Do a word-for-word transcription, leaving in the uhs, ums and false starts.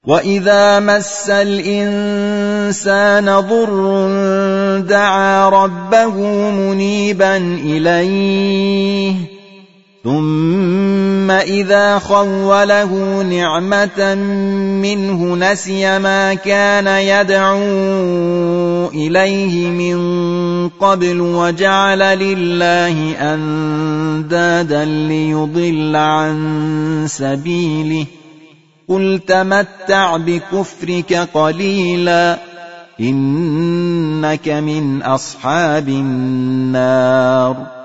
وَإِذَا مَسَّ الْإِنسَانَ ضُرٌّ دَعَا رَبَّهُ مُنِيبًا إِلَيْهِ ثُمَّ إِذَا خَوَّلَهُ نِعْمَةً مِّنْهُ نَسِيَ مَا كَانَ يَدْعُو إِلَيْهِ مِن قَبْلُ وَجَعَلَ لِلَّهِ أَندَادًا لِّيُضِلَّ عَن سَبِيلِهِ قُلْ تَمَتَّعْ بِكُفْرِكَ قَلِيلًا إِنَّكَ مِنْ أَصْحَابِ النَّارِ